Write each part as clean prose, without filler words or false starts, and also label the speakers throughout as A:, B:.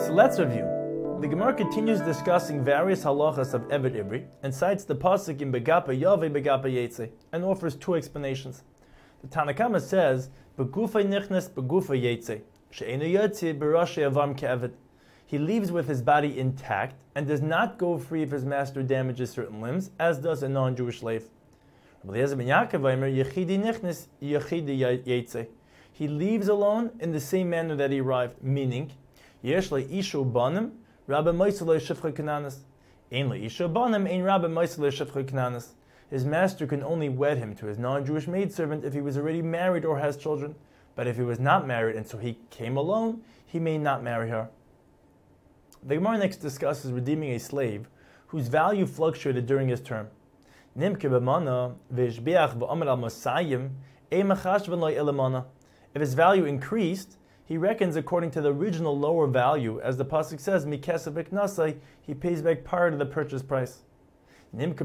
A: So let's review. The Gemara continues discussing various halachas of Eved Ivri and cites the pasuk in Begapa Yave Begapa Yetze and offers two explanations. The Tanna Kama says, Begufa nichnas begufa yetze, she'enu yotze b'rashe avam ke'eved. He leaves with his body intact and does not go free if his master damages certain limbs, as does a non-Jewish slave. Rabbi Eliezer ben Yaakov Omer, Yechidi nichnas yechidi yetze. He leaves alone in the same manner that he arrived, meaning, Yesh le'ishu banim, Rabbi Moisei le'shifcha kananas. Ein le'ishu banim, ein Rabbi Moisei le'shifcha kananas. His master can only wed him to his non-Jewish maidservant if he was already married or has children. But if he was not married and so he came alone, he may not marry her. The Gemara next discusses redeeming a slave whose value fluctuated during his term. Nimke b'mana v'ishbiach v'omer al mosayim eimachashvan lo elamana. If his value increased, he reckons according to the original lower value, as the pasuk says, mikesef iknasai, he pays back part of the purchase price. If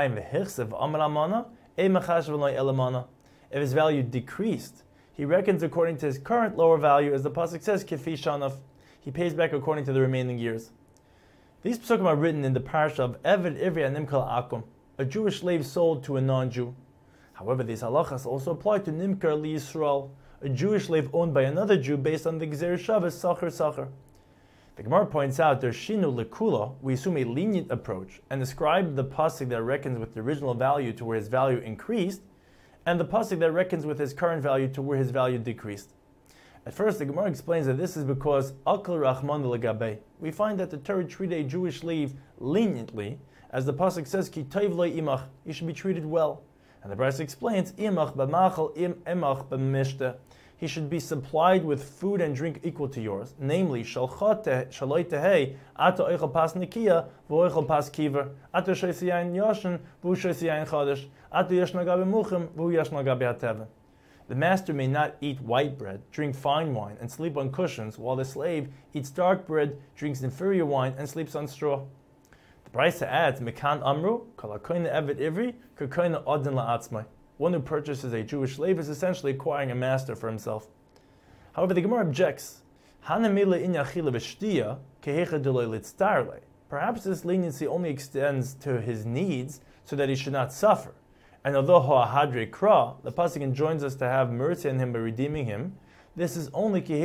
A: his value decreased, he reckons according to his current lower value, as the pasuk says, kifi shanav. He pays back according to the remaining years. These psukim are written in the parsha of Eved Ivri and Nimkal Akum, a Jewish slave sold to a non-Jew. However, these halachas also apply to Nimkar Li Yisrael, a Jewish slave owned by another Jew based on the Gzer Shabbos Sachar Sachar. The Gemara points out there's shinu lekula, we assume a lenient approach, and ascribe the pasuk that reckons with the original value to where his value increased, and the pasuk that reckons with his current value to where his value decreased. At first, the Gemara explains that this is because akal rachman legabe. We find that the Torah treated a Jewish slave leniently, as the pasuk says, ki toiv lo imach, he should be treated well. And the Brisa explains, imach b'machal imach b'mishta. He should be supplied with food and drink equal to yours, namely, shaloi tehei, ato oichel pas nikia, v'oichel pas kiver, ato shoysi yain yoshen, v'u shoysi yain chodesh, ato yeshna gabi muchim, v'u yeshna gabi hateven. The master may not eat white bread, drink fine wine, and sleep on cushions, while the slave eats dark bread, drinks inferior wine, and sleeps on straw. The Brisa adds, Mekan amru, kol hakoine eved ivri, kakoine odin la'atzmai. One who purchases a Jewish slave is essentially acquiring a master for himself. However, the Gemara objects, perhaps this leniency only extends to his needs so that he should not suffer. And although ha'ahadre kra, the pasuk enjoins us to have mercy on him by redeeming him, this is only so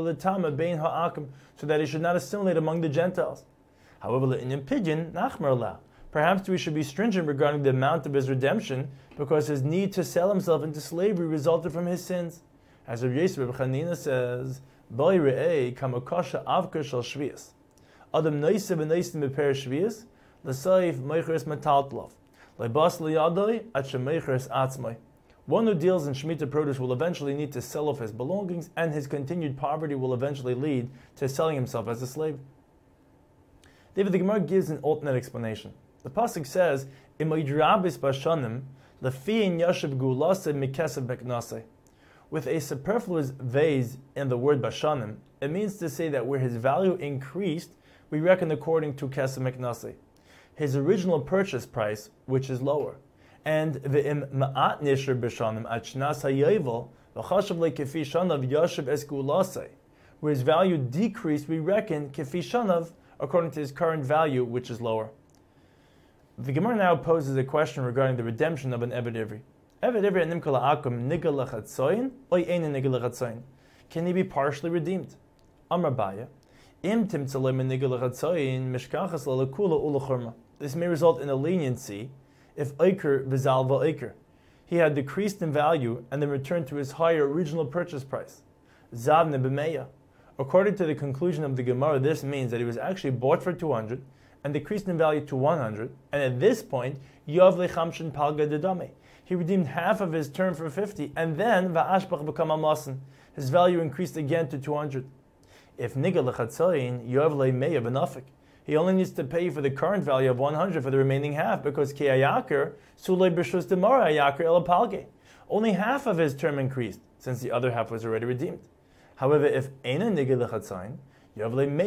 A: that he should not assimilate among the Gentiles. However, in pidyon, nachmar la. Perhaps we should be stringent regarding the amount of his redemption, because his need to sell himself into slavery resulted from his sins. As Rabbi Yosef Chanina says, "Boi re'ei kamakasha avka shel shvius. Adam noise v'noise meper shvius, l'saif meicheres metaltlov, leibas liyadoi at shemeicheres atzmai." One who deals in Shemitah produce will eventually need to sell off his belongings, and his continued poverty will eventually lead to selling himself as a slave. David, the Gemara gives an alternate explanation. The pasuk says, "Imoidrabis bashanim lefiin yashiv gulase mikesef beknase." With a superfluous vase in the word bashanim, it means to say that where his value increased, we reckon according to kesef meknase, his original purchase price, which is lower. And ve'im ma'at nisher bashanim at shnas hayovel v'chashav lekefi shanav yashiv es gulase, where his value decreased, we reckon kefi shanav according to his current value, which is lower. The Gemara now poses a question regarding the redemption of an Eved Ivri. Eved Ivri and Nimkal Akum nigel lechatzoyin, oy ein nigel lechatzoyin. Can he be partially redeemed? Amar Baya, im timtzalei min nigel lechatzoyin mishkachas lekula ulachurma. This may result in a leniency if oiker v'zal v'oiker. He had decreased in value and then returned to his higher original purchase price. Zavne b'meya. According to the conclusion of the Gemara, this means that he was actually bought for 200 and decreased in value to 100, and at this point, Yav lechamshin palga dedame. He redeemed half of his term for 50, and then va'ashbach become amasin. His value increased again to 200. If niga lechatzayin, Yav le'meya v'nafik. He only needs to pay for the current value of 100 for the remaining half, because ki ayaker sulei b'shus demara ayaker el palge. Only half of his term increased, since the other half was already redeemed. However, if eina niga lechatzayin, he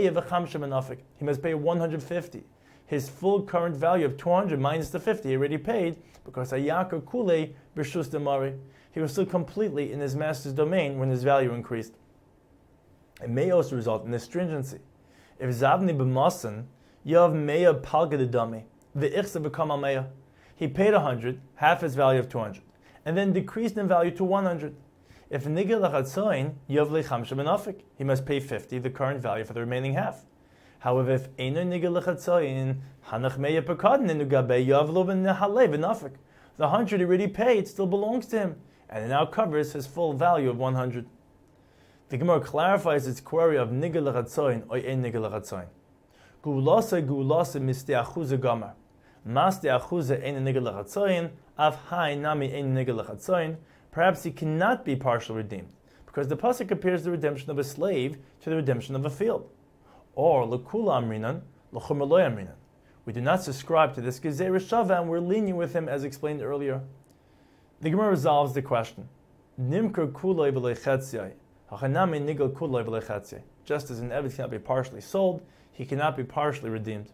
A: must pay 150. His full current value of 200 minus the 50 he already paid, because Ayaka Kule B'Shus Demari, he was still completely in his master's domain when his value increased. It may also result in astringency. If Zavni b'masan, Yav Meya Palga Dami, the Ichsa become al Meya. He paid 100, half his value of 200, and then decreased in value to 100. If Nigel Lachatzoin, Yav Lechamsha Benafik, he must pay 50, the current value for the remaining half. However, if Eino Nigel Lachatzoin, Hanach Meya Pekadin Nugabe, Yav Lo Benahale Benafik, the 100 he already paid still belongs to him, and it now covers his full value of 100. The Gemara clarifies its query of Nigel Lachatzoin or Ein Nigel Lachatzoin. Gulasa misti achuza gamar. Masti achuza ein nigel lechatzoyin, av hai nami ein nigel lechatzoyin. Perhaps he cannot be partially redeemed, because the pasuk compares the redemption of a slave to the redemption of a field. Or lekula amrinan, lechumra lo amrinan. We do not subscribe to this gezeira shava, and we're lenient with him, as explained earlier. The Gemara resolves the question. Nimker kulay v'lechatziyai, hachanami nigel kulay v'lechatziyai. Just as an eved cannot be partially sold, he cannot be partially redeemed.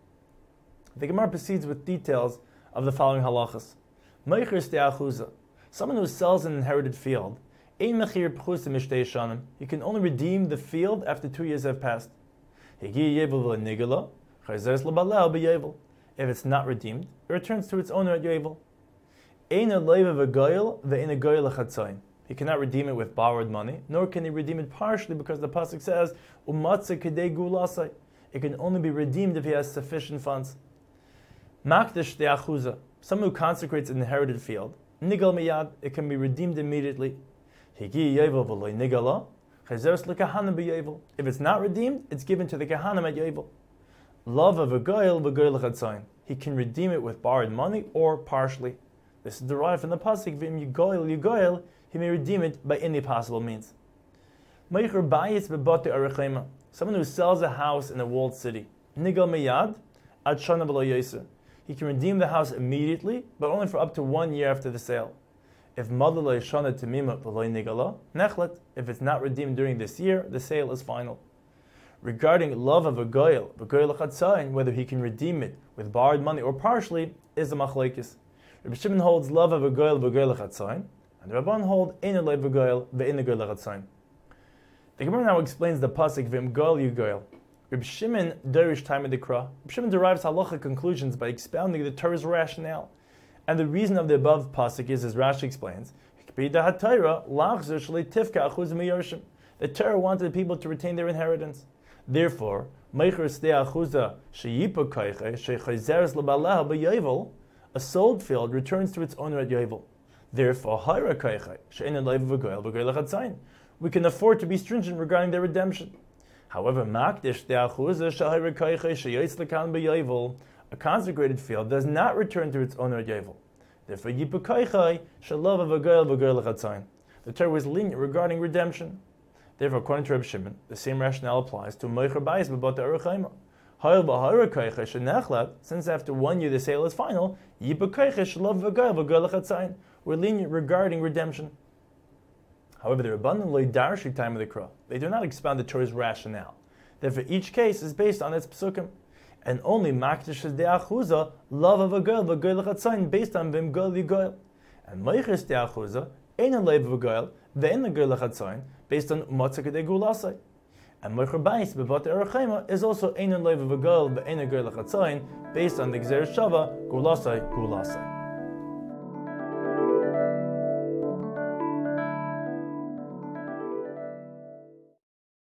A: The Gemara proceeds with details of the following halachas. Meicher ste'achuza, someone who sells an inherited field, ein mechir pchusa mishtei shanim, he can only redeem the field after 2 years have passed. Higi yevel v'nigala, chayzeres l'balel b'yevel. If it's not redeemed, it returns to its owner at yevel. Ein leiva v'goyel ve'ein goyel lechatzayin. He cannot redeem it with borrowed money, nor can he redeem it partially, because the pasuk says, umatze kedei gulasai. It can only be redeemed if he has sufficient funds. Makdish de'achuza, someone who consecrates an inherited field. Nigal miyad, it can be redeemed immediately. Higi yevel v'loy nigala, chayzeres l'kahanim b'yevel. If it's not redeemed, it's given to the kahanim at yevel. Love of a goyel v'goyel lechatzayin. He can redeem it with borrowed money or partially. This is derived from the pasuk, v'im yigoyel, he may redeem it by any possible means. Meicher bayis b'bate arechema, someone who sells a house in a walled city. Nigal miyad, ad shana v'lo yoser. He can redeem the house immediately, but only for up to 1 year after the sale. If madalay shana temima v'lo nigala, nechlet. If it's not redeemed during this year, the sale is final. Regarding love of a goyel lechatzayin, whether he can redeem it with borrowed money or partially, is a machlekes. Rabbi Shimon holds love of a goyel lechatzayin, and the Rabban hold ein leiv v'goyel ve'ein goyel lechatzayin. The Gemara now explains the pasuk v'im goyel yugoyel. Rabbi Shimon derish time of the Kra. Rabbi Shimon derives halacha conclusions by expounding the Torah's rationale, and the reason of the above pasuk is, as Rashi explains, the Torah wanted people to retain their inheritance. Therefore, a sold field returns to its owner at Yovel. Therefore, we can afford to be stringent regarding their redemption. However, a consecrated field does not return to its owner at Yovel. Therefore, the Torah was lenient regarding redemption. Therefore, according to Reb Shimon, the same rationale applies to Meicher Bayis B'Bata Erechaima. Since after 1 year the sale is final, we're lenient regarding redemption. However, the Rabbanan Lo Darshi time of the Kra, they do not expound the Torah's rationale. Therefore, each case is based on its psukim, and only Makdish De'achuza, love of a girl, based on Vim Goel Yigoel, and Meicher De'achuza, Ein Leiv of a girl, Ve'en Goel Lechatzayin, based on Matzah Kedei Gulasai. And Meicher Bayis B'Vat Erechaima is also Ein Leiv of a girl, Ve'en Goel Lechatzayin, based on the Gzer Shava, Gulasai.